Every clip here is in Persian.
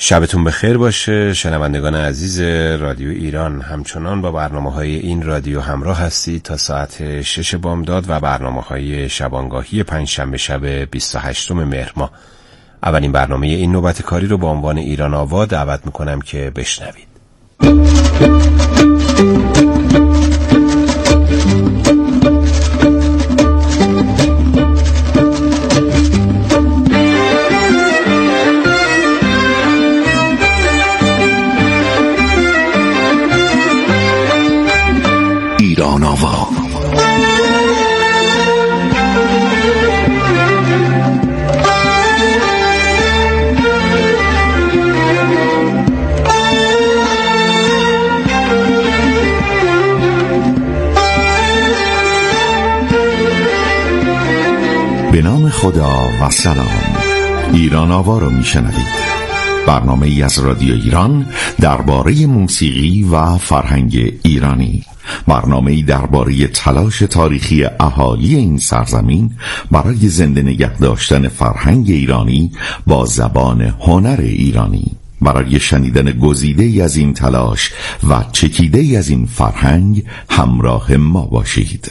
شبتون بخیر باشه شنوندگان عزیز رادیو ایران. همچنان با برنامه‌های این رادیو همراه هستید تا ساعت 6 بامداد و برنامه‌های شبانگاهی پنجشنبه شب 28 مهر ماه. اولین برنامه این نوبت کاری رو با عنوان ایران آوا دعوت میکنم که بشنوید. ایران آوا. به نام خدا و سلام. ایران آوا رو میشنوید. برنامه ای از رادیو ایران درباره موسیقی و فرهنگ ایرانی. برنامه ای درباره تلاش تاریخی اهالی این سرزمین برای زنده نگه داشتن فرهنگ ایرانی با زبان هنر ایرانی. برای شنیدن گزیده ای از این تلاش و چکیده ای از این فرهنگ همراه ما باشید.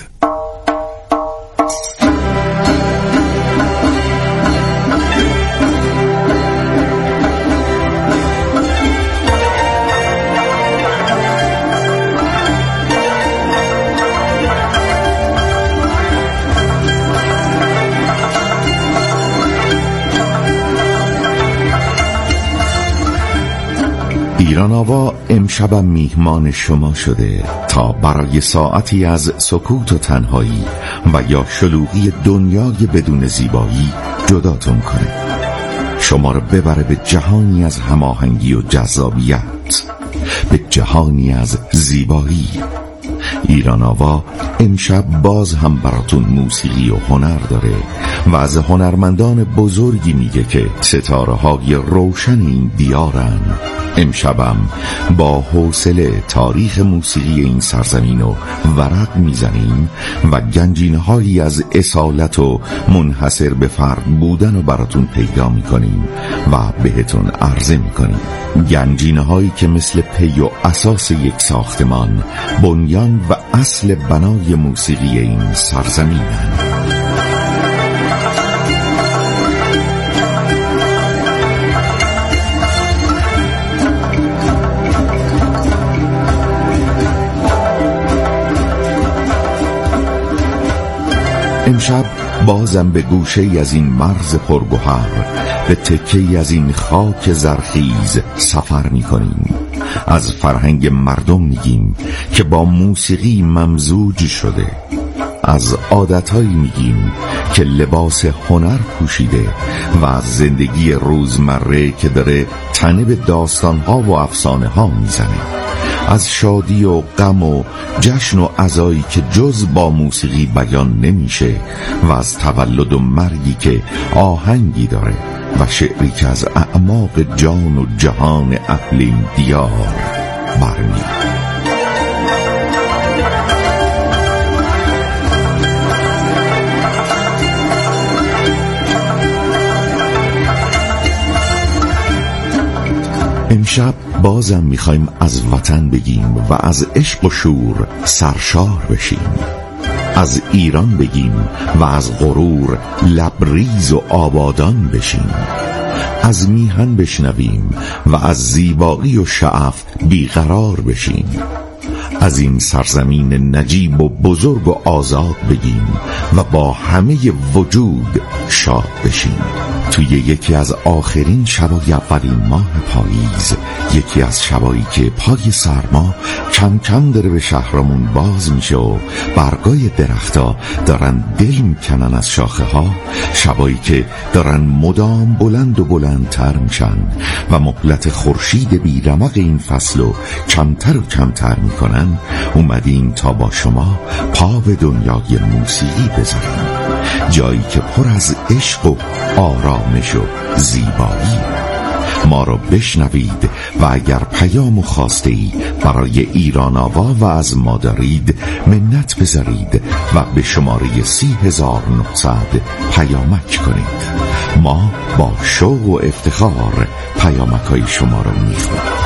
ایران آوا امشبم میهمان شما شده تا برای ساعتی از سکوت و تنهایی و یا شلوغی دنیای بدون زیبایی جداتون کنه، شما رو ببره به جهانی از هماهنگی و جذابیت، به جهانی از زیبایی. ایران آوا امشب باز هم براتون موسیقی و هنر داره و از هنرمندان بزرگی میگه که ستاره های روشن این دیارن. امشبم با حوصله تاریخ موسیقی این سرزمین رو ورق میزنیم و گنجینه هایی از اصالت و منحصر به فرد بودن رو براتون پیدا میکنیم و بهتون عرضه میکنیم. گنجینه هایی که مثل پی و اساس یک ساختمان بنیان و اصل بنای موسیقی این سرزمینن. امشب بازم به گوشه از این مرز پرگوهر، به تکه از این خاک زرخیز سفر می‌کنیم. از فرهنگ مردم میگیم که با موسیقی ممزوج شده، از عادتهایی میگیم که لباس هنر پوشیده و از زندگی روزمره که داره تنه به داستان‌ها و افسانه‌ها میزنه، از شادی و غم و جشن و عزایی که جز با موسیقی بیان نمیشه و از تولد و مرگی که آهنگی داره و شعری که از اعماق جان و جهان اهل این دیار برمیاد. امشب بازم میخوایم از وطن بگیم و از عشق و شور سرشار بشیم، از ایران بگیم و از غرور لبریز و آبادان بشیم، از میهن بشنویم و از زیبایی و شعف بیقرار بشیم، از این سرزمین نجیب و بزرگ و آزاد بگیم و با همه وجود شاد بشیم. توی یکی از آخرین شبای اولین ماه پاییز، یکی از شبایی که پای سرما کم کم داره به شهرمون باز میشه و برگای درختا دارن دل میکنن از شاخه ها، شبایی که دارن مدام بلند و بلندتر میشن و مهلت خورشید بیرمق این فصل رو کمتر و کمتر میکنن، اومدیم تا با شما پا به دنیای موسیقی بذاریم، جایی که پر از عشق و آرامش و زیبایی. ما رو بشنوید و اگر پیام و خواسته‌ای برای ایران آوا و از ما دارید منت بذارید و به شماره 30,900 پیامک کنید. ما با شوق و افتخار پیامک‌های شما رو میخونیم.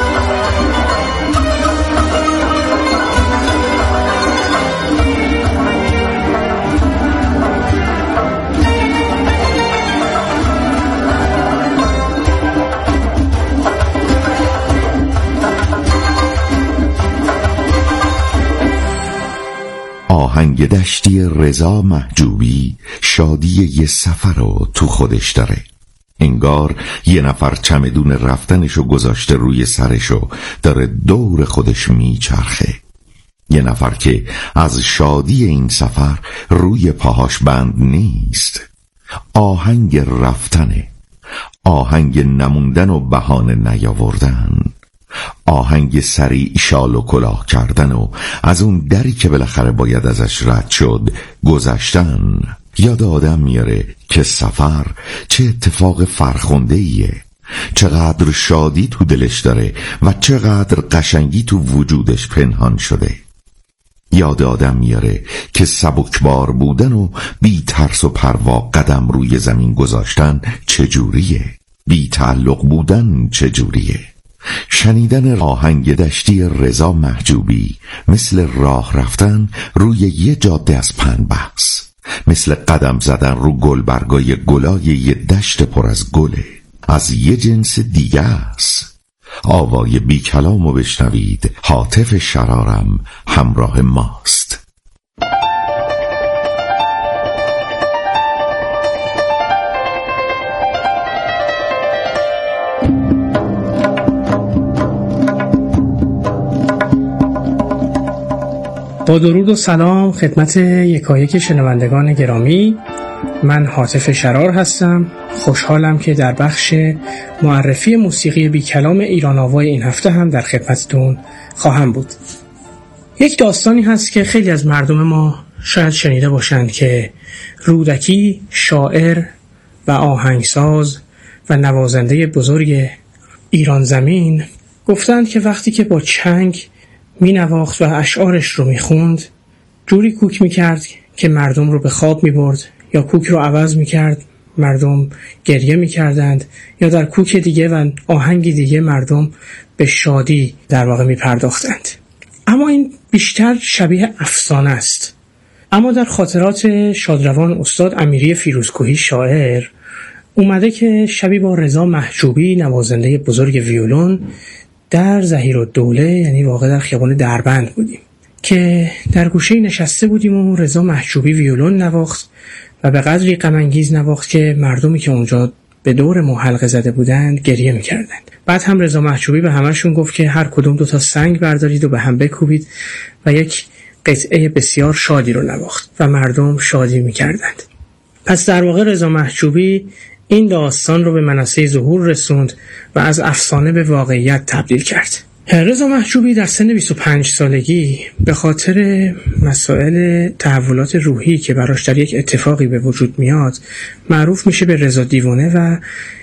آهنگ دشتی رضا محجوبی شادی یه سفر رو تو خودش داره. انگار یه نفر چمدون رفتنشو گذاشته روی سرشو داره دور خودش میچرخه. یه نفر که از شادی این سفر روی پاهاش بند نیست. آهنگ رفتنه، آهنگ نموندن و بهانه نیاوردن، آهنگ سریع شال و کلاه کردن و از اون دری که بالاخره باید ازش رد شد گذشتن. یاد آدم میاره که سفر چه اتفاق فرخنده‌ایه، چقدر شادی تو دلش داره و چقدر قشنگی تو وجودش پنهان شده. یاد آدم میاره که سبکبار بودن و بی ترس و پروا قدم روی زمین گذاشتن چجوریه، بی تعلق بودن چجوریه. شنیدن آهنگ دشتی رضا محجوبی مثل راه رفتن روی یه جاده از پنبحث، مثل قدم زدن رو گلبرگای گلای یه دشت پر از گله، از یه جنس دیگه است. آوای بی کلامو بشنوید، هاتف شرارم همراه ماست. با درود و سلام خدمت یکایک شنوندگان گرامی، من هاتف شرار هستم. خوشحالم که در بخش معرفی موسیقی بی کلام ایران آوای این هفته هم در خدمتتون خواهم بود. یک داستانی هست که خیلی از مردم ما شاید شنیده باشند که رودکی شاعر و آهنگساز و نوازنده بزرگ ایران زمین گفتند که وقتی که با چنگ می نواخت و اشعارش رو می خوند جوری کوک می کرد که مردم رو به خواب می برد، یا کوک رو عوض می کرد مردم گریه می کردند، یا در کوک دیگه و آهنگ دیگه مردم به شادی در واقع می پرداختند. اما این بیشتر شبیه افسانه است. اما در خاطرات شادروان استاد امیری فیروزکوهی شاعر اومده که شبی با رضا محجوبی نوازنده بزرگ ویولون در ظهیرالدوله، یعنی واقع در خیابان دربند بودیم که در گوشه نشسته بودیم و رضا محجوبی ویولون نواخت و به قدری غم انگیز نواخت که مردمی که اونجا به دور ما حلقه زده بودند گریه می‌کردند. بعد هم رضا محجوبی به همشون گفت که هر کدوم 2 سنگ بردارید و به هم بکوبید و یک قطعه بسیار شادی رو نواخت و مردم شادی می‌کردند. پس در واقع رضا محجوبی این داستان رو به منصه ظهور رسوند و از افسانه به واقعیت تبدیل کرد. رضا محجوبی در سن 25 سالگی به خاطر مسائل تحولات روحی که براش در یک اتفاقی به وجود میاد معروف میشه به رضا دیوانه و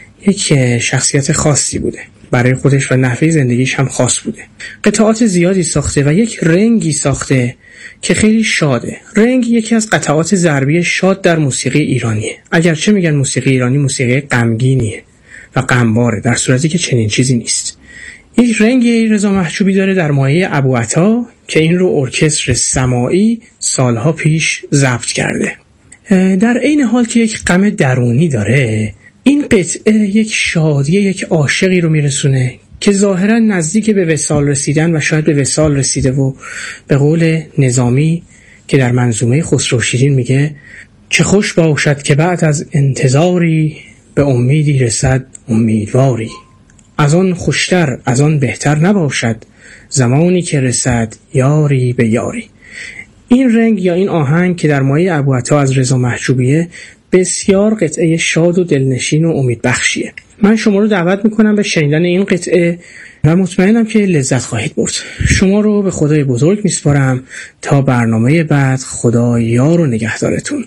یک شخصیت خاصی بوده برای خودش و نحوه زندگیش هم خاص بوده. قطعات زیادی ساخته و یک رنگی ساخته که خیلی شاده. رنگ یکی از قطعات ضربی شاد در موسیقی ایرانیه. اگرچه میگن موسیقی ایرانی موسیقی غمگینیه و غمباره، در صورتی که چنین چیزی نیست. یک رنگی رضا محجوبی داره در مایه ابوعطا که این رو ارکستر سماعی سالها پیش ضبط کرده. در عین حال که یک غم درونی داره، این قطعه یک شادی یک عاشقی رو میرسونه که ظاهرا نزدیک به وصال رسیدن و شاید به وصال رسیده و به قول نظامی که در منظومه خسرو شیرین میگه چه خوش باشد که بعد از انتظاری به امیدی رسد امیدواری، از آن خوشتر از آن بهتر نباشد زمانی که رسد یاری به یاری. این رنگ یا این آهنگ که در مایه ابوعطا از رضا محجوبیه بسیار قطعه شاد و دلنشین و امیدبخشیه. من شما رو دعوت میکنم به شنیدن این قطعه و مطمئنم که لذت خواهید برد. شما رو به خدای بزرگ میسپارم تا برنامه بعد. خدا یار و نگهدارتون.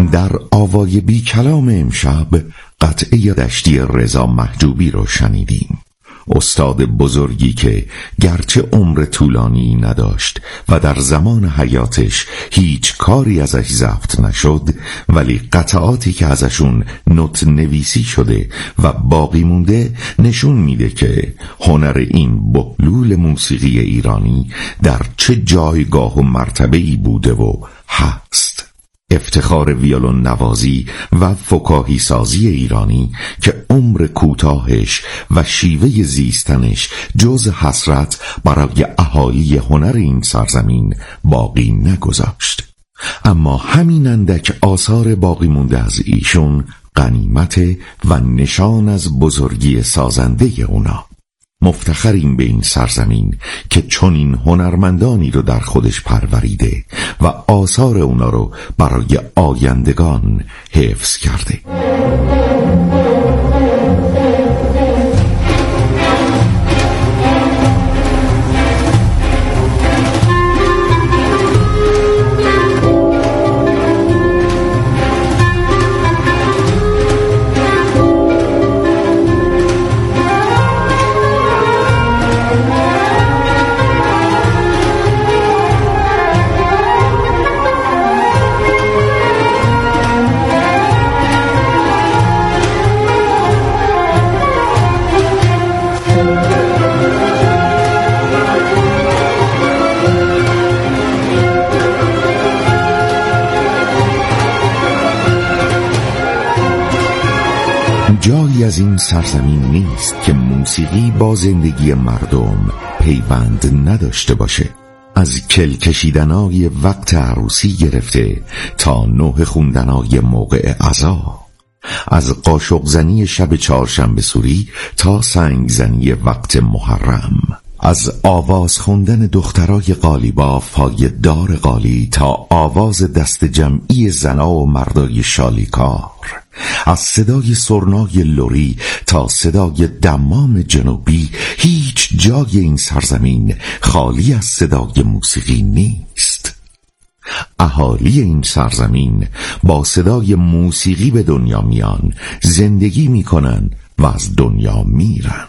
در آوای بی کلام امشب قطعه دشتی رضا محجوبی رو شنیدیم. استاد بزرگی که گرچه عمر طولانی نداشت و در زمان حیاتش هیچ کاری ازش ضبط نشد، ولی قطعاتی که ازشون نوت نویسی شده و باقی مونده نشون میده که هنر این بهلول موسیقی ایرانی در چه جایگاه و مرتبه‌ای بوده و هست. افتخار ویولون نوازی و فکاهی سازی ایرانی که عمر کوتاهش و شیوه زیستنش جز حسرت برای اهالی هنر این سرزمین باقی نگذاشت. اما همین اندک آثار باقی مونده از ایشون غنیمت و نشان از بزرگی سازنده اونا. مفتخریم به این سرزمین که چنین هنرمندانی رو در خودش پروریده و آثار اونا رو برای آیندگان حفظ کرده. جایی از این سرزمین نیست که موسیقی با زندگی مردم پیوند نداشته باشه. از کل کشیدنای وقت عروسی گرفته تا نوح خوندنای موقع عزا، از قاشق زنی شب چهارشنبه سوری تا سنگ زنی وقت محرم، از آواز خوندن دخترای قالیباف های دار قالی تا آواز دست جمعی زنا و مردای شالیکار، از صدای سرنای لری تا صدای دمام جنوبی، هیچ جای این سرزمین خالی از صدای موسیقی نیست. اهالی این سرزمین با صدای موسیقی به دنیا میان، زندگی میکنن و از دنیا میرن.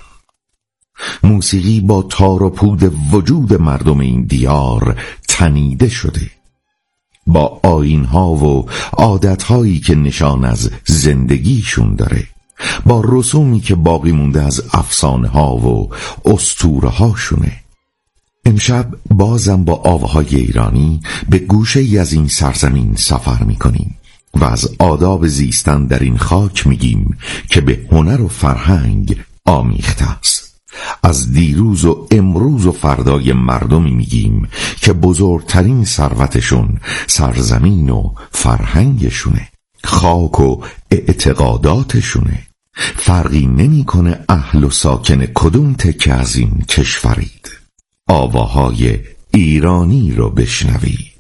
موسیقی با تار و پود وجود مردم این دیار تنیده شده، با آیین‌ها و عادت‌هایی که نشان از زندگیشون داره، با رسومی که باقی مونده از افسانه‌ها و اسطوره‌هاشونه. امشب بازم با آواهای ایرانی به گوشه‌ای از این سرزمین سفر می‌کنیم و از آداب زیستن در این خاک میگیم که به هنر و فرهنگ آمیخته است. از دیروز و امروز و فردای مردمی میگیم که بزرگترین ثروتشون سرزمین و فرهنگشونه، خاک و اعتقاداتشونه. فرقی نمیکنه اهل و ساکن کدوم تکه از این کشورید. آواهای ایرانی رو بشنوید.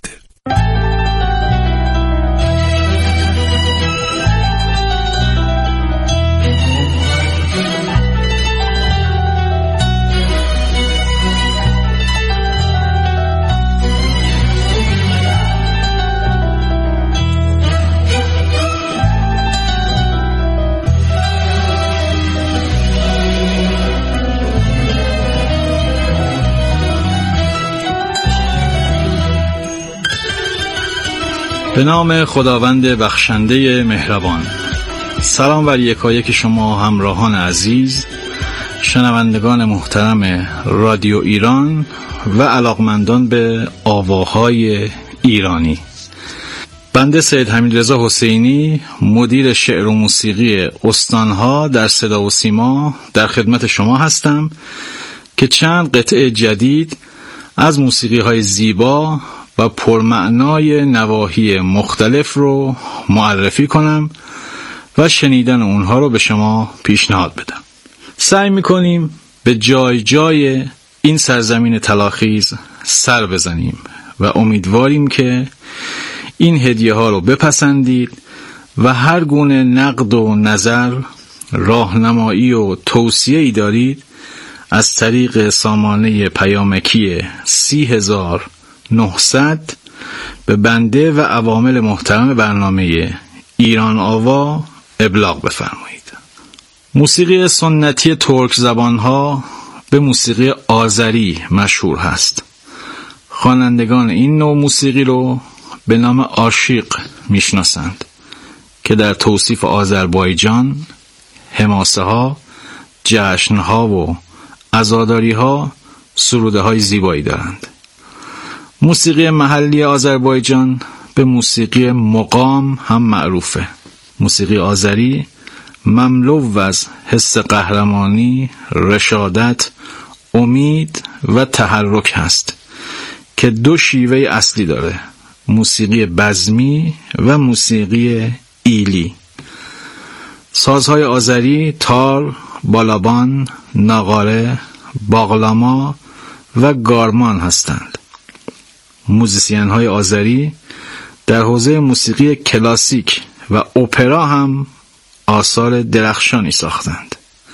به نام خداوند بخشنده مهربان. سلام بر یکایک شما همراهان عزیز، شنوندگان محترم رادیو ایران و علاقمندان به آواهای ایرانی. بنده سید حمیدرضا حسینی، مدیر شعر و موسیقی استانها در صدا و سیما در خدمت شما هستم که چند قطعه جدید از موسیقی‌های زیبا و پرمعنای نواحی مختلف رو معرفی کنم و شنیدن اونها رو به شما پیشنهاد بدم. سعی میکنیم به جای جای این سرزمین طلاخیز سر بزنیم و امیدواریم که این هدیه ها رو بپسندید و هر گونه نقد و نظر، راهنمایی و توصیه‌ای دارید از طریق سامانه پیامکی 30900 به بنده و عوامل محترم برنامه ایران آوا ابلاغ بفرمایید. موسیقی سنتی ترک زبانها به موسیقی آذری مشهور هست. خوانندگان این نوع موسیقی رو به نام عاشق میشناسند که در توصیف آذربایجان حماسه ها، جشن ها و عزاداری ها سروده های زیبایی دارند. موسیقی محلی آذربایجان به موسیقی مقام هم معروفه. موسیقی آذری مملو از حس قهرمانی، رشادت، امید و تحرک هست که دو شیوه اصلی داره: موسیقی بزمی و موسیقی ایلی. سازهای آذری تار، بالابان، ناقاره، باغلاما و گارمان هستند. موزیسین های آذری در حوزه موسیقی کلاسیک و اپرا هم آثار درخشانی ساختند.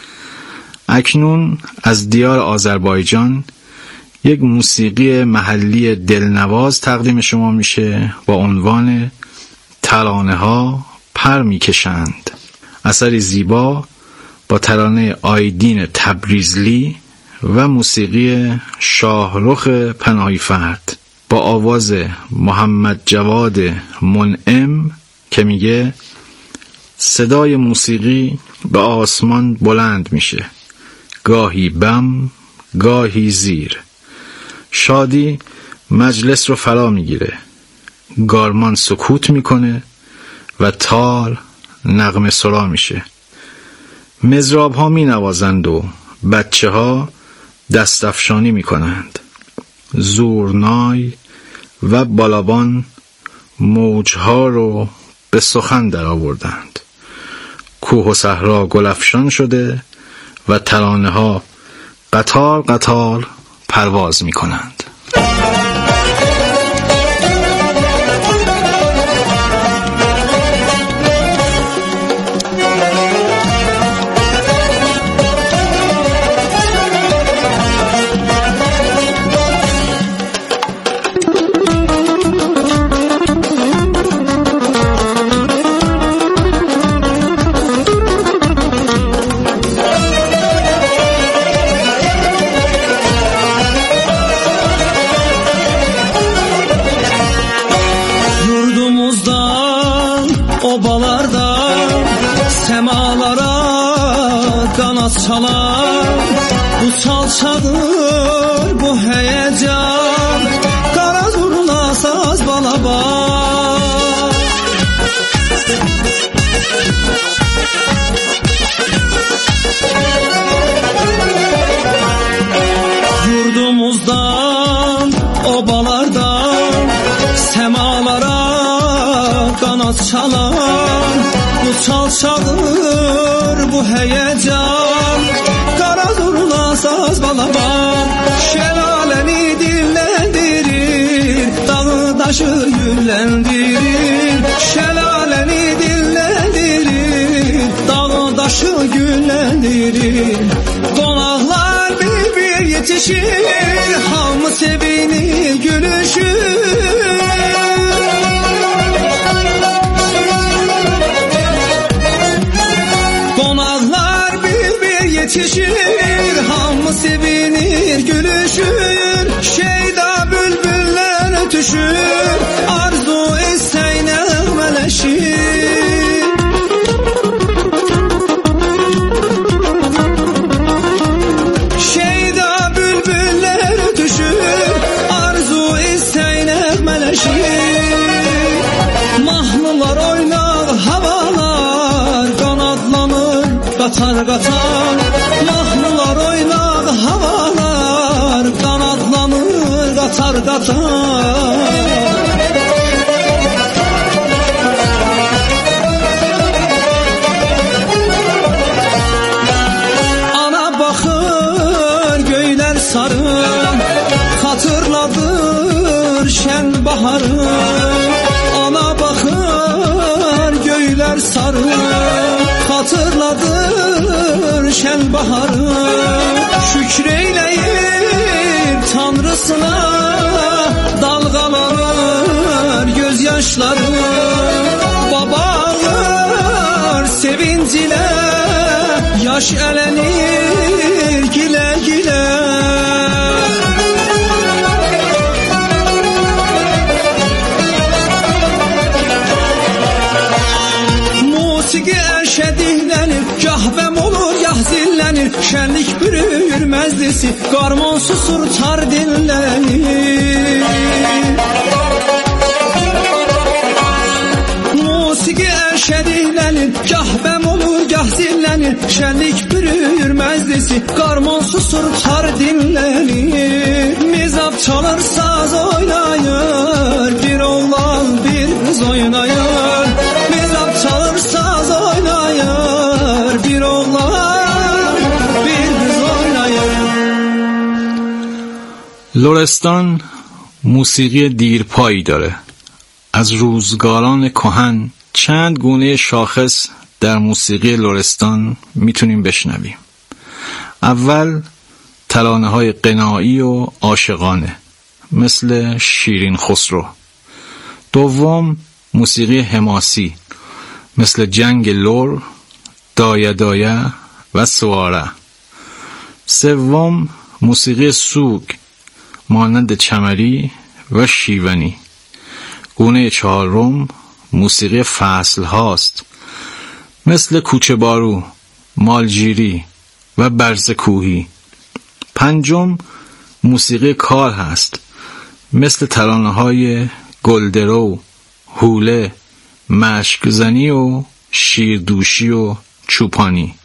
اکنون از دیار آذربایجان یک موسیقی محلی دلنواز تقدیم شما میشه با عنوان ترانه ها پر میکشند. اثری زیبا با ترانه آیدین تبریزلی و موسیقی شاهرخ پناهی فرد با آواز محمد جواد منعم که میگه صدای موسیقی به آسمان بلند میشه، گاهی بم گاهی زیر. شادی مجلس رو فرا میگیره، گارمان سکوت میکنه و تار نغمه سرا میشه. مضراب ها می نوازند و بچه ها دستفشانی می کنند. زورنای و بالابان موجها رو به سخن در آوردند. کوه و صحرا گلفشان شده و ترانه ها قطار قطار پرواز می کنند. Çalar, bu çalçadır, bu heyecan, qara zurna saz balaban. Yurdumuzdan, obalardan, semalara qanat çalar, bu çalçadır, bu heyecan, saz balaban. Şelaleni dillendirir, dağı daşı güllendirir. Şelaleni dillendirir, dağı daşı güllendirir. Qonaqlar bir yetişir, hamı sevinir, gülüşür. Qonaqlar bir yetişir, hamı sevinir, gülüşür. Şeyda bülbüller ötüşür, arzu istey nəğmələşir. Şeyda bülbüller ötüşür, arzu istey nəğmələşir. Mahnılar oynar, havalar qanadlanır, qatar qatar. Mahnılar oynar, havalar qanadlanır, qatar qatar. Ana baxır göylər sarı, xatırladır şən baharı. Ana baxır göylər sarı, xatırladır şən baharı. Şükür eyləyir Tanrısına, dalğalanır göz yaşları. Babağı yaş elenir gile gile. Musiki erşədiklenir, gah bəm olur, gah zillənir. Şənlik bürüyür məzdisi, qarmon susur, tar dinlənir. Musiki erşədiklenir, gah bəm olur, gah zillənir. Şənlik bürüyür məzdisi, qarmon susur, tar dinlənir. Mizab çalır, saz oynayır, bir oğlan bir qız oynayır. Mizab çalır, saz oynayır, bir oğlan bir qız oynayır. لرستان موسیقی دیرپایی داره. از روزگاران کهن چند گونه شاخص در موسیقی لرستان میتونیم بشنویم. اول ترانه های غنایی و عاشقانه مثل شیرین خسرو. دوم موسیقی حماسی مثل جنگ لر، دایه دایه و سواره. سوم موسیقی سوگ مانند چمری و شیونی. گونه چهارم موسیقی فصل هاست مثل کوچه بارو، مالجیری و برز کوهی. پنجم موسیقی کار هست مثل ترانه های گلدرو، هوله، مشکزنی و شیردوشی و چوپانی.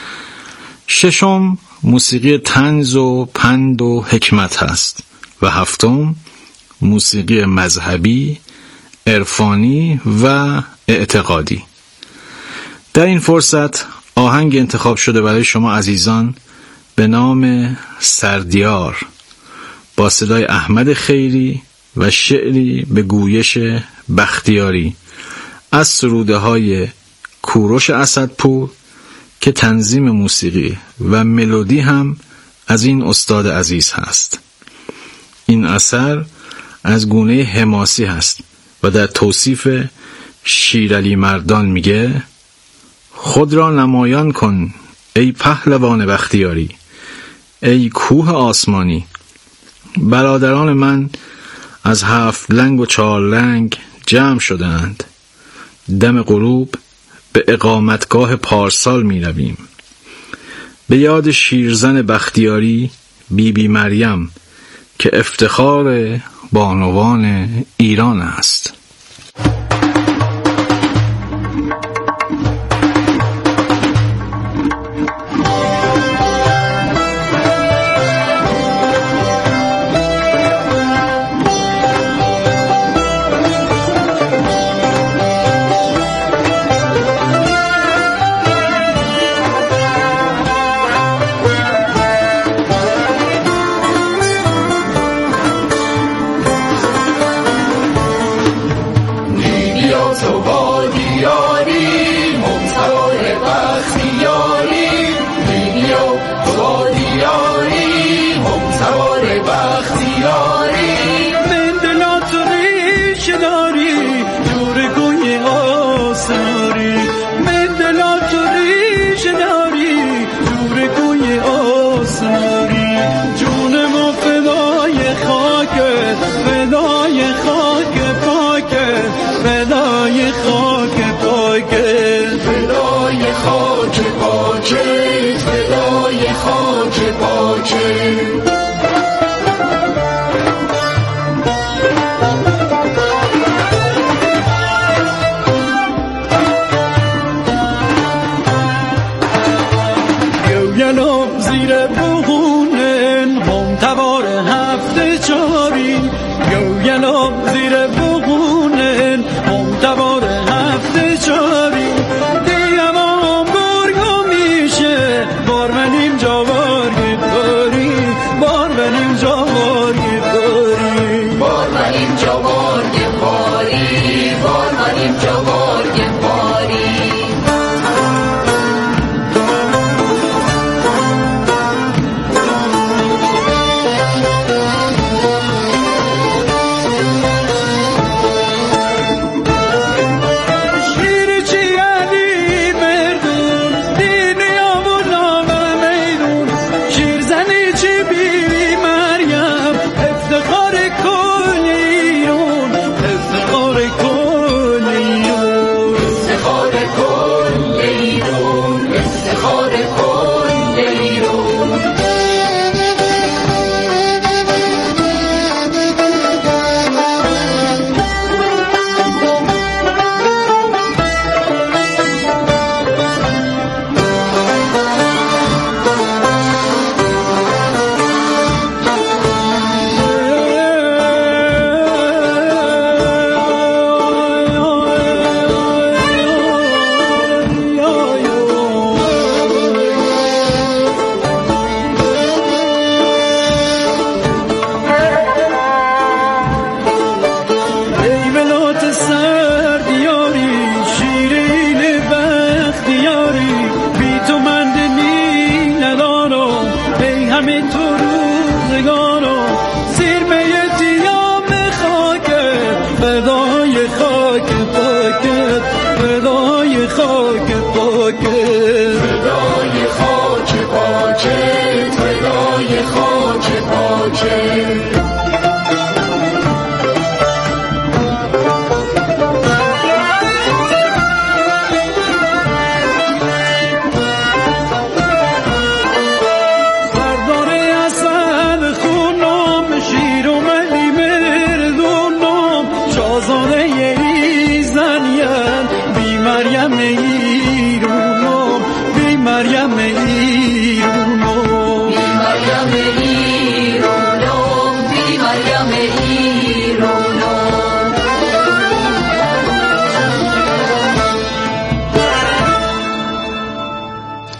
ششم موسیقی طنز و پند و حکمت هست و هفتم موسیقی مذهبی، عرفانی و اعتقادی. در این فرصت آهنگ انتخاب شده برای شما عزیزان به نام سردیار با صدای احمد خیری و شعری به گویش بختیاری از سروده های کوروش اسدپور که تنظیم موسیقی و ملودی هم از این استاد عزیز هست. این اثر از گونه حماسی هست و در توصیف شیرعلی مردان میگه: خود را نمایان کن ای پهلوان بختیاری، ای کوه آسمانی. برادران من از 7 لنگ و 4 لنگ جمع شدند. دم غروب به اقامتگاه پارسال می رویم. به یاد شیرزن بختیاری بی مریم که افتخار بانوان ایران است.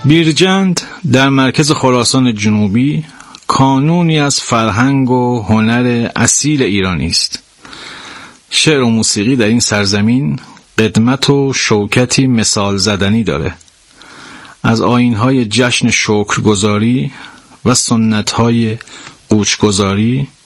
بیرجند در مرکز خراسان جنوبی کانونی از فرهنگ و هنر اصیل ایرانی است. شعر و موسیقی در این سرزمین قدمت و شوکتی مثال زدنی داره. از آیین‌های جشن شکرگزاری و سنت‌های قوچگذاری